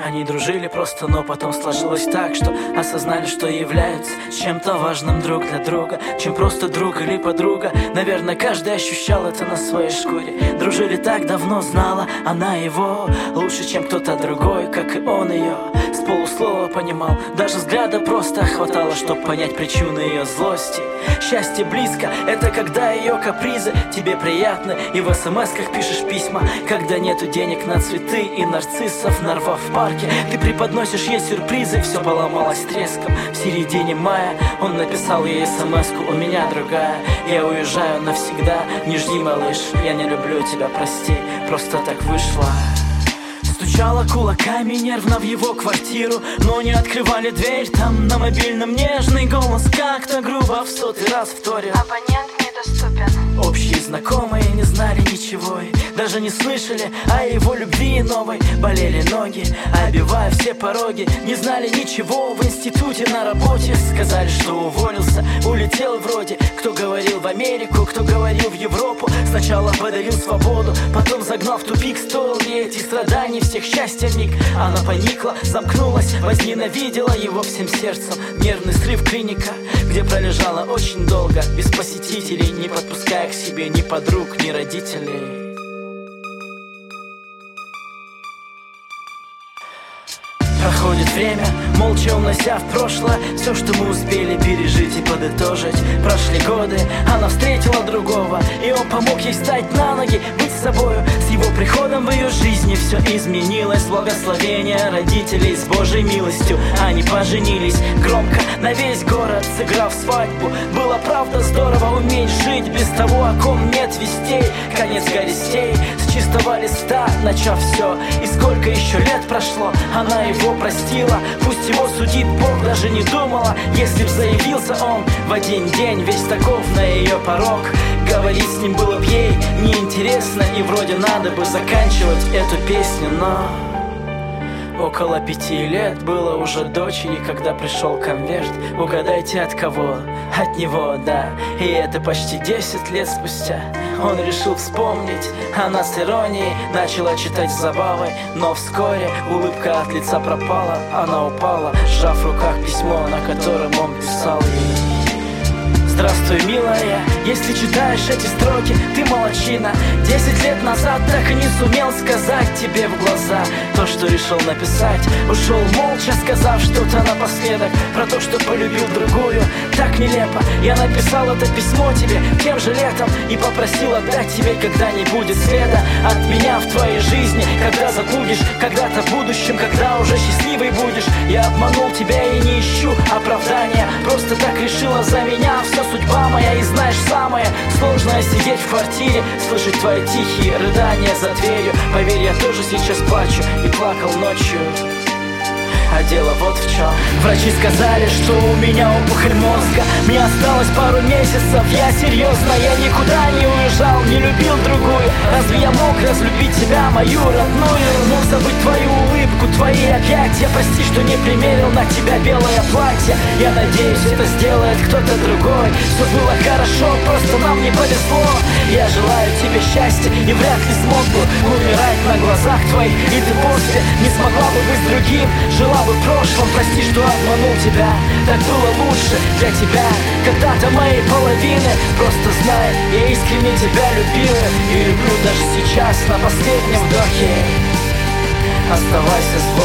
Они дружили просто, но потом сложилось так, что осознали, что являются чем-то важным друг для друга, чем просто друг или подруга. Наверное, каждый ощущал это на своей шкуре. Дружили так давно, знала она его лучше, чем кто-то другой, как и он ее. С полуслова понимал, даже взгляда просто хватало, чтобы понять причины ее злости. Счастье близко, это когда ее капризы тебе приятны, и в смс-ках пишешь письма, когда нету денег на цветы и нарциссов, нарвав в парке. Ты преподносишь ей сюрпризы, все поломалось треском. В середине мая он написал ей смс-ку: у меня другая, я уезжаю навсегда. Не жди, малыш, я не люблю тебя, прости, просто так вышло. Стучала кулаками нервно в его квартиру, но не открывали дверь. Там на мобильном нежный голос как-то грубо в 100-й раз вторил: абонент недоступен. Общие знакомые не знали ничего и даже не слышали о его любви новой. Болели ноги, обивая все пороги. Не знали ничего в институте, на работе. Сказали, что уволился, улетел вроде. Кто говорил в Америку, кто говорил в Европу. Сначала подарил свободу, потом загнал в тупик. Стоил ей этих страданий, всех счастья миг. Она поникла, замкнулась, возненавидела его всем сердцем. Нервный срыв, клиника, где пролежала очень долго, без посетителей, не подпуская к себе ни подруг, ни родителей. Проходит время, молча унося в прошлое все, что мы успели пережить и подытожить. Прошли годы, она встретила другого, и он помог ей встать на ноги, быть собою. С его приходом в ее жизни все изменилось. Благословение родителей с Божьей милостью. Они поженились громко на весь город, сыграв свадьбу. Было правда здорово уметь жить без того, о ком нет вестей. Конец горестей, с чистого листа начав все. И сколько еще лет прошло, она его простила. Пусть его судит Бог, даже не думала, если б заявился он в один день весь таков на ее порог. Говорить с ним было б ей неинтересно, и вроде надо бы заканчивать эту песню, но около 5 лет было уже дочери, когда пришел конверт. Угадайте, от кого? От него, да. И это почти 10 лет спустя. Он решил вспомнить, она с иронией начала читать с забавой. Но вскоре улыбка от лица пропала. Она упала, сжав в руках письмо, на котором он писал ей: здравствуй, милая, если читаешь эти строки, ты молодчина. 10 лет назад так и не сумел сказать тебе в глаза то, что решил написать. Ушел молча, сказав что-то напоследок про то, что полюбил другую. Так нелепо, я написал это письмо тебе тем же летом и попросил отдать тебе, когда не будет следа от меня в твоей жизни. Когда забудешь, когда-то в будущем, когда уже счастливый будешь. Я обманул тебя и не ищу оправдания, просто так решила за меня. Все судьба моя, и знаешь, самое сложное сидеть в квартире, слышать твои тихие рыдания за дверью. Поверь, я тоже сейчас плачу и плакал ночью. А дело вот в чем. Врачи сказали, что у меня опухоль мозга. Мне осталось пару месяцев, я серьезно. Я никуда не уезжал, не любил другую. Разве я мог разлюбить тебя, мою родную? Мог забыть твою улыбку, твои объятия. Прости, что не примерил на тебя белое платье. Я надеюсь, это сделает кто-то другой. Все было хорошо, просто нам не повезло. Я желаю тебе счастья и вряд ли смог бы умирать на глазах твоих. И ты после не смогла бы быть с другим, жила бы в прошлом. Прости, что обманул тебя, так было лучше для тебя, когда-то моей половины. Просто знай, я искренне тебя любила и люблю даже сейчас на последнем вдохе. Оставайся с Богом.